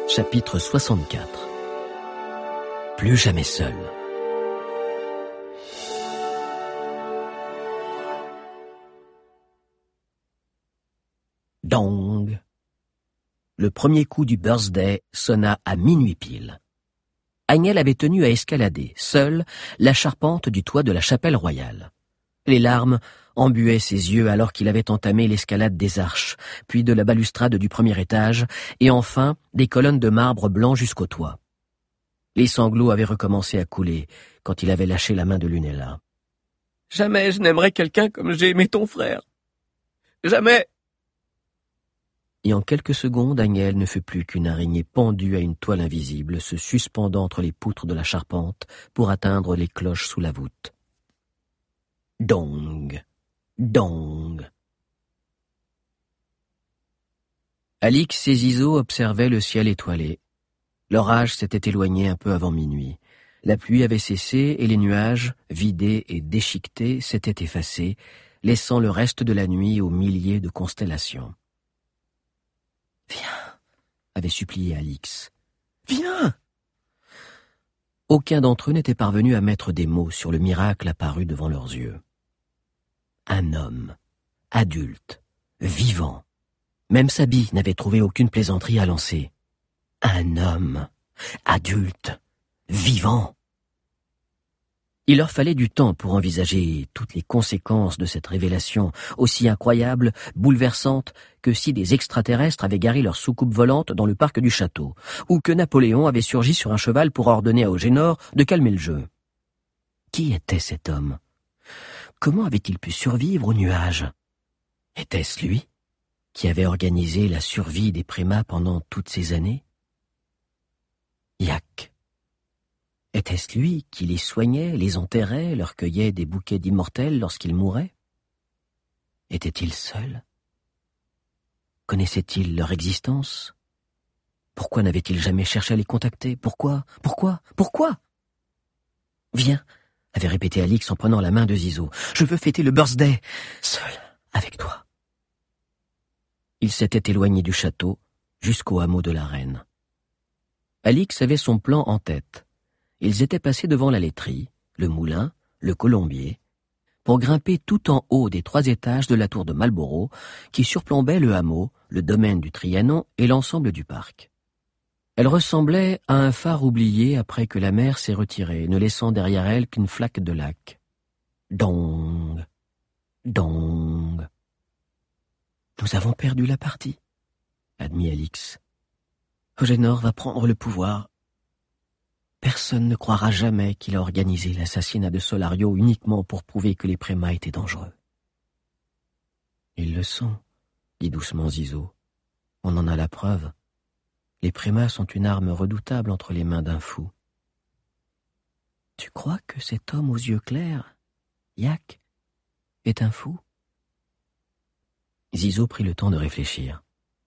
Chapitre 64. Plus jamais seul. Dong. Le premier coup du birthday sonna à minuit pile. Agnelle avait tenu à escalader, seule, la charpente du toit de la chapelle royale. Les larmes embuaient ses yeux alors qu'il avait entamé l'escalade des arches, puis de la balustrade du premier étage, et enfin des colonnes de marbre blanc jusqu'au toit. Les sanglots avaient recommencé à couler quand il avait lâché la main de Lunella. « Jamais je n'aimerais quelqu'un comme j'ai aimé ton frère. Jamais !» Et en quelques secondes, Agnelle ne fut plus qu'une araignée pendue à une toile invisible, se suspendant entre les poutres de la charpente pour atteindre les cloches sous la voûte. Dong, dong. Alix et Zizo observaient le ciel étoilé. L'orage s'était éloigné un peu avant minuit. La pluie avait cessé et les nuages, vidés et déchiquetés, s'étaient effacés, laissant le reste de la nuit aux milliers de constellations. « Viens !» avait supplié Alix. « Viens !» Aucun d'entre eux n'était parvenu à mettre des mots sur le miracle apparu devant leurs yeux. Un homme, adulte, vivant. Même Sabi n'avait trouvé aucune plaisanterie à lancer. Un homme, adulte, vivant. Il leur fallait du temps pour envisager toutes les conséquences de cette révélation, aussi incroyable, bouleversante, que si des extraterrestres avaient garé leur soucoupe volante dans le parc du château, ou que Napoléon avait surgi sur un cheval pour ordonner à Agénor de calmer le jeu. Qui était cet homme? Comment avait-il pu survivre aux nuages? Était-ce lui qui avait organisé la survie des Prémas pendant toutes ces années? Yak. Était-ce lui qui les soignait, les enterrait, leur cueillait des bouquets d'immortels lorsqu'ils mouraient? Était-il seul? Connaissait-il leur existence? Pourquoi n'avait-il jamais cherché à les contacter? Pourquoi? Viens, avait répété Alix en prenant la main de Zizo. Je veux fêter le birthday, seul, avec toi. Il s'était éloigné du château, jusqu'au hameau de la reine. Alix avait son plan en tête. Ils étaient passés devant la laiterie, le moulin, le colombier, pour grimper tout en haut des 3 étages de la tour de Marlborough, qui surplombait le hameau, le domaine du Trianon et l'ensemble du parc. Elle ressemblait à un phare oublié après que la mer s'est retirée, ne laissant derrière elle qu'une flaque de lac. Dong, dong. Nous avons perdu la partie, admit Alix. Agénor va prendre le pouvoir. Personne ne croira jamais qu'il a organisé l'assassinat de Solario uniquement pour prouver que les Prémas étaient dangereux. Ils le sont, dit doucement Zizo. On en a la preuve. Les Prémas sont une arme redoutable entre les mains d'un fou. Tu crois que cet homme aux yeux clairs, Yak, est un fou? Zizo prit le temps de réfléchir.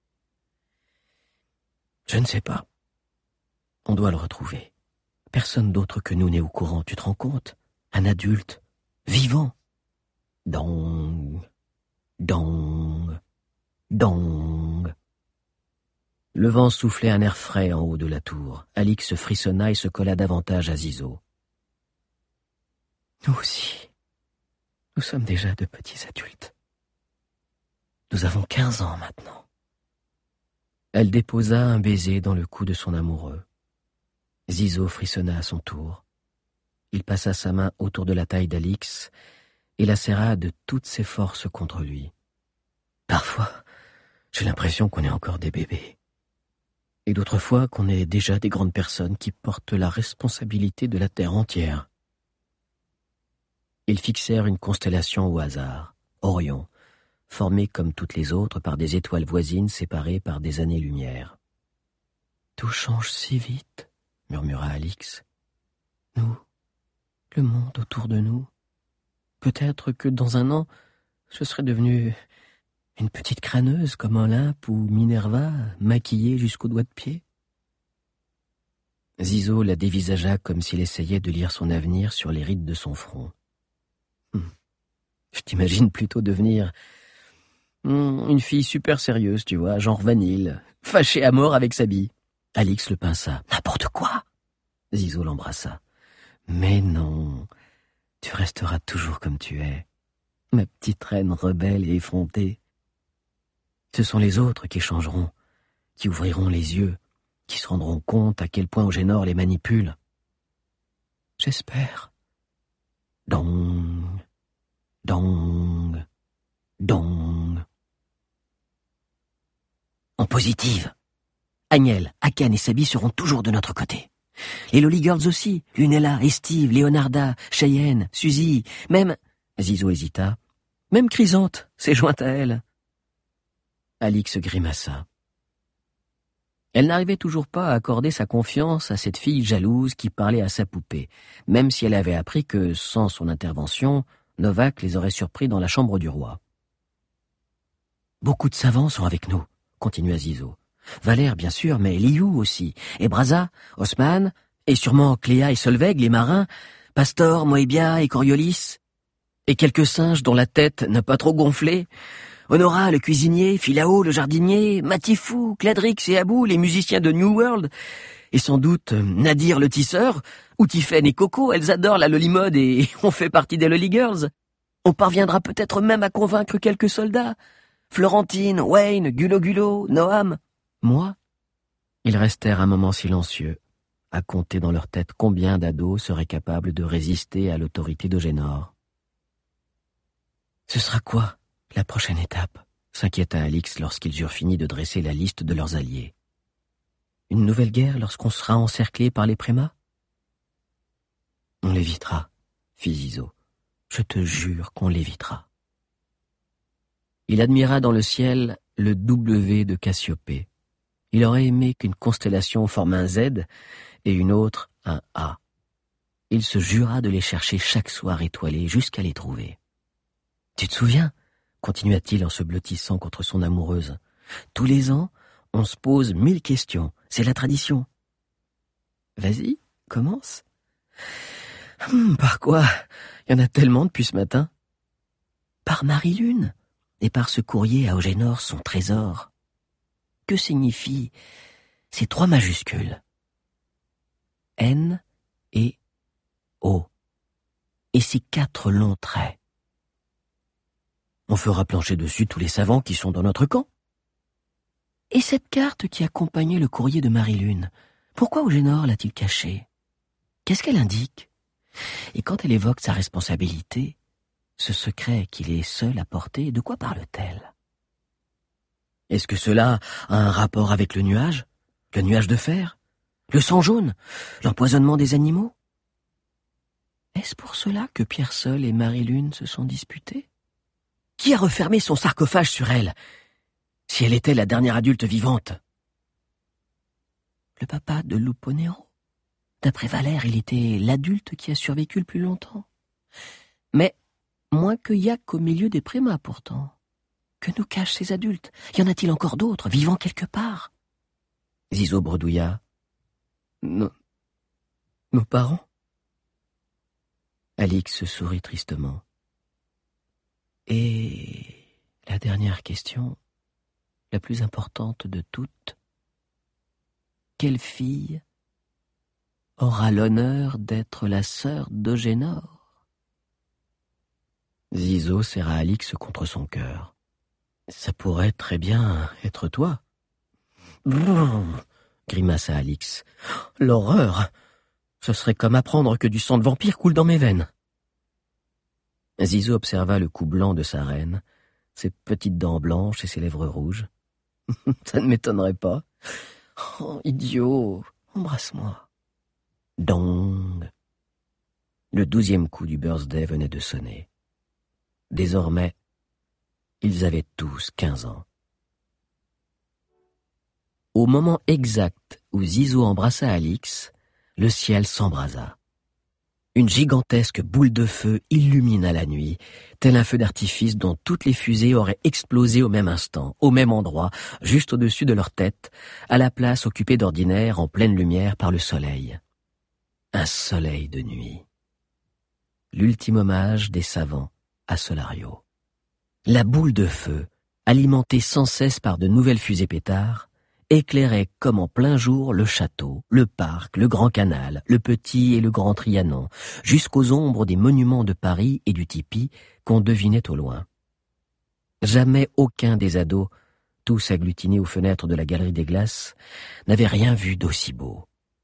Je ne sais pas. On doit le retrouver. Personne d'autre que nous n'est au courant, tu te rends compte? Un adulte, vivant. Dong, dong, dong. Le vent soufflait un air frais en haut de la tour. Alix frissonna et se colla davantage à Zizo. Nous aussi. Nous sommes déjà de petits adultes. Nous avons 15 ans maintenant. Elle déposa un baiser dans le cou de son amoureux. Zizo frissonna à son tour. Il passa sa main autour de la taille d'Alix et la serra de toutes ses forces contre lui. Parfois, j'ai l'impression qu'on est encore des bébés. Et d'autres fois qu'on est déjà des grandes personnes qui portent la responsabilité de la terre entière. Ils fixèrent une constellation au hasard, Orion, formée comme toutes les autres par des étoiles voisines séparées par des années-lumière. Tout change si vite, murmura Alix. Nous, le monde autour de nous. Peut-être que dans un an, je serai devenue une petite crâneuse comme Olympe ou Minerva, maquillée jusqu'aux doigts de pied. Zizo la dévisagea comme s'il essayait de lire son avenir sur les rides de son front. Je t'imagine plutôt devenir une fille super sérieuse, tu vois, genre Vanille, fâchée à mort avec Sabi. Alix le pinça. « N'importe quoi !» Zizo l'embrassa. « Mais non, tu resteras toujours comme tu es, ma petite reine rebelle et effrontée. Ce sont les autres qui changeront, qui ouvriront les yeux, qui se rendront compte à quel point Ogénor les manipule. J'espère. » Dong, dong, dong. En positive. Agnelle, Akan et Sabi seront toujours de notre côté. Les Lolly Girls aussi, Lunella, Estive, Leonarda, Cheyenne, Suzy, même... Zizo hésita. Même Chrysante s'est jointe à elle. Alix grimaça. Elle n'arrivait toujours pas à accorder sa confiance à cette fille jalouse qui parlait à sa poupée, même si elle avait appris que, sans son intervention, Novak les aurait surpris dans la chambre du roi. « Beaucoup de savants sont avec nous, » continua Zizo. « Valère, bien sûr, mais Liu aussi, et Braza, Osman, et sûrement Cléa et Solveig, les marins, Pastor, Moébia et Coriolis, et quelques singes dont la tête n'a pas trop gonflé, Honora, le cuisinier, Philao, le jardinier, Matifou, Cladrix et Abou, les musiciens de New World, et sans doute Nadir le tisseur, ou Tiphaine et Coco, elles adorent la Lolly-mode et ont fait partie des Lolly Girls. On parviendra peut-être même à convaincre quelques soldats. Florentine, Wayne, Gulo, Noam. Moi ?» Ils restèrent un moment silencieux, à compter dans leur tête combien d'ados seraient capables de résister à l'autorité d'Ogénor. « Ce sera quoi, la prochaine étape ?» s'inquiéta Alix lorsqu'ils eurent fini de dresser la liste de leurs alliés. « Une nouvelle guerre lorsqu'on sera encerclé par les prémas ?»« On l'évitera, » fit Zizo. « Je te jure qu'on l'évitera. » Il admira dans le ciel le W de Cassiopée. Il aurait aimé qu'une constellation forme un Z et une autre un A. Il se jura de les chercher chaque soir étoilé jusqu'à les trouver. « Tu te souviens ?» continua-t-il en se blottissant contre son amoureuse. « Tous les ans, on se pose 1000 questions. C'est la tradition. »« Vas-y, commence. »« Par quoi ? Il y en a tellement depuis ce matin. »« Par Marie-Lune et par ce courrier à Ogénor, son trésor. Que signifient ces 3 majuscules ? N et O. Et ces 4 longs traits. On fera plancher dessus tous les savants qui sont dans notre camp. Et cette carte qui accompagnait le courrier de Marie-Lune, pourquoi Ogénor l'a-t-il cachée ? Qu'est-ce qu'elle indique ? Et quand elle évoque sa responsabilité, ce secret qu'il est seul à porter, de quoi parle-t-elle ? Est-ce que cela a un rapport avec le nuage de fer, le sang jaune, l'empoisonnement des animaux ? Est-ce pour cela que Pierre Seul et Marie-Lune se sont disputés ? Qui a refermé son sarcophage sur elle, si elle était la dernière adulte vivante ? Le papa de Luponero. D'après Valère, il était l'adulte qui a survécu le plus longtemps. Mais moins que Yak au milieu des prémas, pourtant. Que nous cachent ces adultes ? Y en a-t-il encore d'autres, vivant quelque part ? Zizo bredouilla. Nos parents ? Alix sourit tristement. Et la dernière question, la plus importante de toutes. Quelle fille aura l'honneur d'être la sœur d'Ogénor ? Zizo serra Alix contre son cœur. Ça pourrait très bien être toi. Brrr, grimaça Alix. L'horreur ! Ce serait comme apprendre que du sang de vampire coule dans mes veines. Zizo observa le cou blanc de sa reine, ses petites dents blanches et ses lèvres rouges. Ça ne m'étonnerait pas. Oh, idiot, embrasse-moi. Dong. Le 12e coup du birthday venait de sonner. Désormais, ils avaient tous 15 ans. Au moment exact où Zizo embrassa Alix, le ciel s'embrasa. Une gigantesque boule de feu illumina la nuit, tel un feu d'artifice dont toutes les fusées auraient explosé au même instant, au même endroit, juste au-dessus de leur tête, à la place occupée d'ordinaire en pleine lumière par le soleil. Un soleil de nuit. L'ultime hommage des savants à Solario. La boule de feu, alimentée sans cesse par de nouvelles fusées pétards, éclairait comme en plein jour le château, le parc, le grand canal, le petit et le grand Trianon, jusqu'aux ombres des monuments de Paris et du Tipi qu'on devinait au loin. Jamais aucun des ados, tous agglutinés aux fenêtres de la Galerie des Glaces, n'avait rien vu d'aussi beau.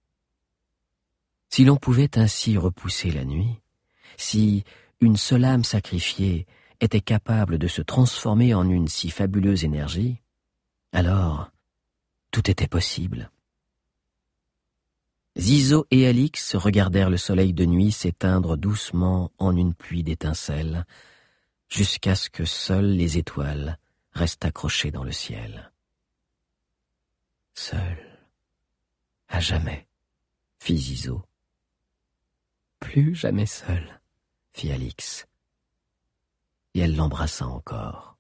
Si l'on pouvait ainsi repousser la nuit, si une seule âme sacrifiée était capable de se transformer en une si fabuleuse énergie, alors tout était possible. Zizo et Alix regardèrent le soleil de nuit s'éteindre doucement en une pluie d'étincelles, jusqu'à ce que seules les étoiles restent accrochées dans le ciel. Seul, à jamais, fit Zizo. Plus jamais seul, fit Alix. Et elle l'embrassa encore.